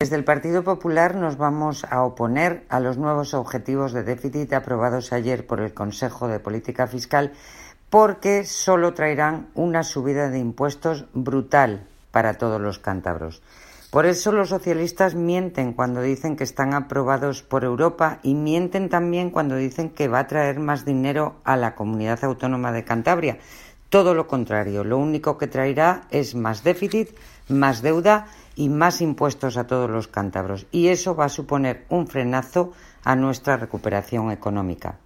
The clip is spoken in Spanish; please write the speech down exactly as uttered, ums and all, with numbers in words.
Desde el Partido Popular nos vamos a oponer a los nuevos objetivos de déficit aprobados ayer por el Consejo de Política Fiscal porque solo traerán una subida de impuestos brutal para todos los cántabros. Por eso los socialistas mienten cuando dicen que están aprobados por Europa y mienten también cuando dicen que va a traer más dinero a la Comunidad Autónoma de Cantabria. Todo lo contrario, lo único que traerá es más déficit, más deuda y más impuestos a todos los cántabros. Y eso va a suponer un frenazo a nuestra recuperación económica.